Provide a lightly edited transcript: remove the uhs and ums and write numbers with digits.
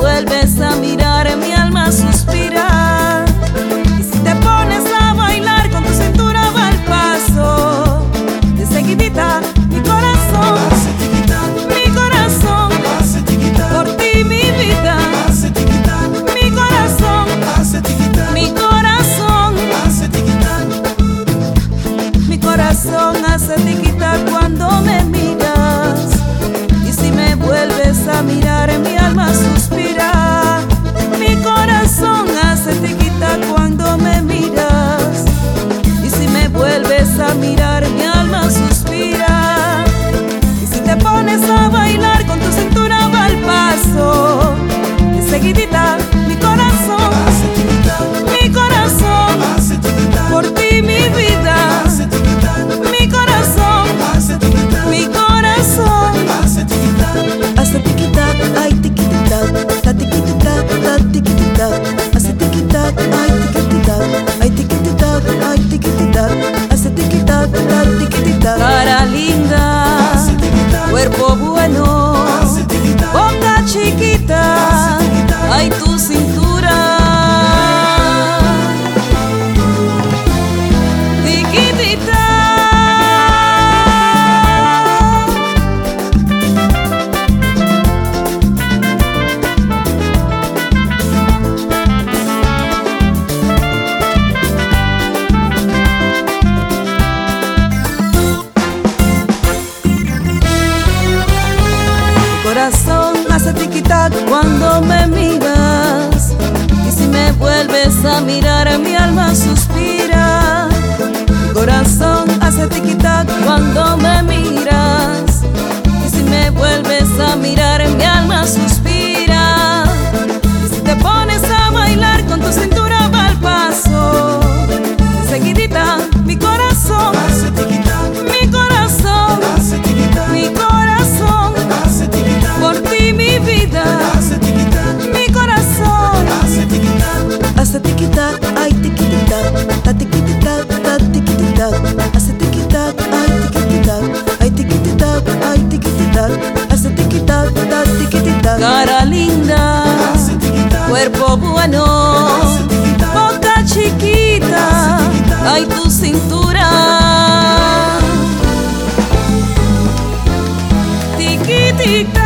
vuelves a mirar, mi alma suspira. Y si te pones a bailar, con tu cintura va al paso. De seguidita mi corazón hace tiquitac, mi corazón hace tiquitac, por ti mi vida hace tiquitac, mi corazón hace tiquitac, mi corazón hace tiquitac, mi corazón hace tiquitac cuando me miras. Y si me vuelves a mirar, mi alma suspira. Mi corazón hace tiquitac cuando me miras. Y si me vuelves a mirar, mi alma suspira. Y si te pones a bailar, con tu cintura va al paso. De seguidita mi corazón hace tiquitac, mi corazón hace tiquitac, por ti mi vida hace tiquitac, mi corazón hace tiquitac, mi corazón hace tiquitac, hace tiquitac, ay tiquitac, ta tiquitac, ta tiquitac, hace tiquitac, ay tiquitac, ay tiquitac, ay tiquitac, hace tiquitac, ta tiquitac. Cara linda, cuerpo bueno, boca chiquita, ay tu cintura. Tiquitita. Corazón hace tiquitac cuando me miras. Y si me vuelves a mirar, mi alma suspira. Mi corazón hace tiquitac cuando me miras. Y si me vuelves a mirar, mi alma suspira. Y si te pones a bailar, con tu cintura va al paso. Enseguidita mi corazón hace tiquitac, mi corazón hace tiquitac, mi corazón hace tiquitac, por ti mi vida hace tiquitac, mi corazón hace tiquitac, hace tiquitac, ay tiquitac, ta tiquitac, ta tiquitac, hace tiquitac, ay tiquitac, ay tiquitac, ay tiquitac, hace tiquitac, ta tiquitac. Cara linda, cuerpo bueno, boca chiquita, ay tu cintura. Tiquitiquita.